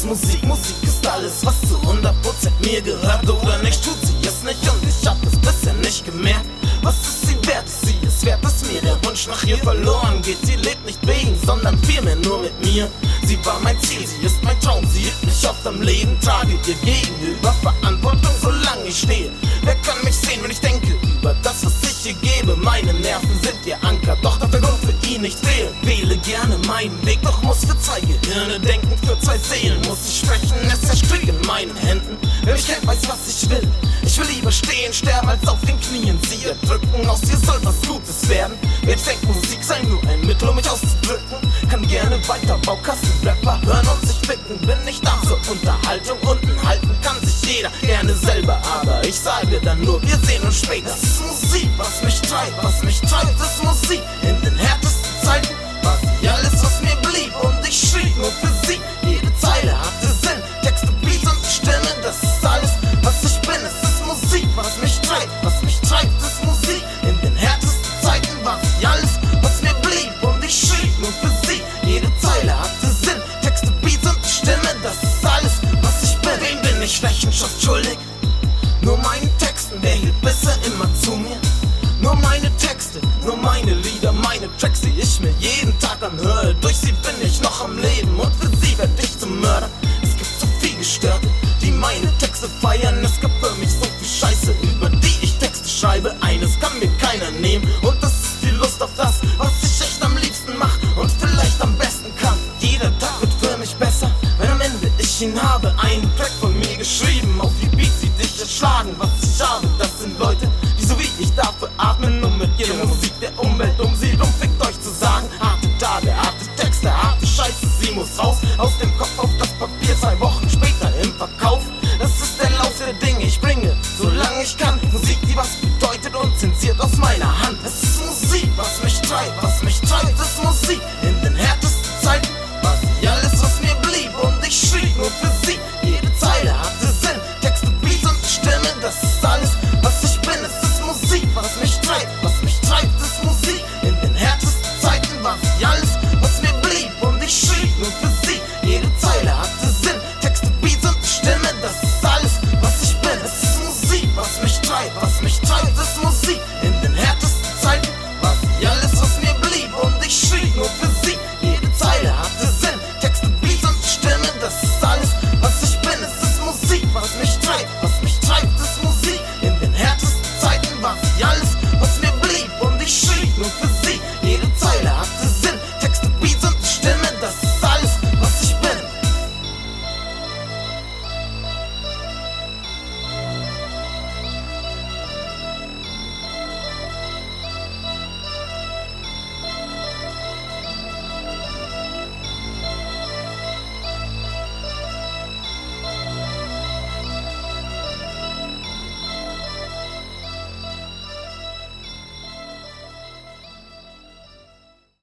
ist Musik, Musik ist alles, was zu 100% mir gehört. Oder nicht, tut sie es nicht und ich hab es bisher nicht gemerkt. Was ist sie wert? Sie ist wert, dass mir der Wunsch nach ihr verloren geht. Sie lebt nicht wegen, sondern vielmehr nur mit mir. Sie war mein Ziel, sie ist mein Traum. Sie hielt mich oft am Leben, trage ihr gegenüber Verantwortung, solange ich stehe. Wer kann mich sehen, wenn ich denke über das, was ich ihr gebe? Meine Nerven sind ihr Anker, doch darf der Grund für ihn nicht fehlen. Wähle gerne meinen Weg, doch muss für 2 Gehirne denken, für 2 Seelen muss ich sprechen. Es herrscht Krieg in meinen Händen. Wer mich kennt, weiß, was ich will. Ich will lieber stehen, sterben, als auf den Knien sie erdrücken. Aus ihr soll was Gutes werden. Wer denkt, Musik sei nur ein Mittel, um mich auszudrücken, kann gerne weiter Baukasten-Rapper hören und sich ficken. Bin nicht da zur Unterhaltung, unten halten kann sich jeder gerne selber. Aber ich sage dann nur, wir sehen uns später. Das ist Musik, was mich treibt, ist Musik. In den härtesten Zeiten war sie alles, was mir blieb. Und ich schrieb nur für sie. Jede Zeile hatte Sinn, Texte, Beats und Stimme. Das ist alles, was ich bin. Es ist Musik, was mich treibt, ist Musik. In den härtesten Zeiten war sie alles, was mir blieb. Und ich schrieb nur für sie. Jede Zeile hatte Sinn, Texte, Beats und Stimme. Das ist alles, was ich bin. Wem bin ich Rechenschaft schuldig? Nur meinen Texten, wer hielt bisher immer zu mir? Nur meine Texte, nur meine Lieder, meine Tracks, die ich mir jeden Tag anhöre. Durch sie bin ich noch am Leben und für sie werd ich zum Mörder. Es gibt so viel Gestörte, die meine Texte feiern. Es gibt für mich so viel Scheiße, über die ich Texte schreibe. Eines kann mir keiner nehmen und das ist die Lust auf das, was ich echt am liebsten mach und vielleicht am besten kann. Jeder Tag wird für mich besser, wenn am Ende ich ihn habe. Einen Track von mir geschrieben, auf die Beats, die dich erschlagen. Was ich habe,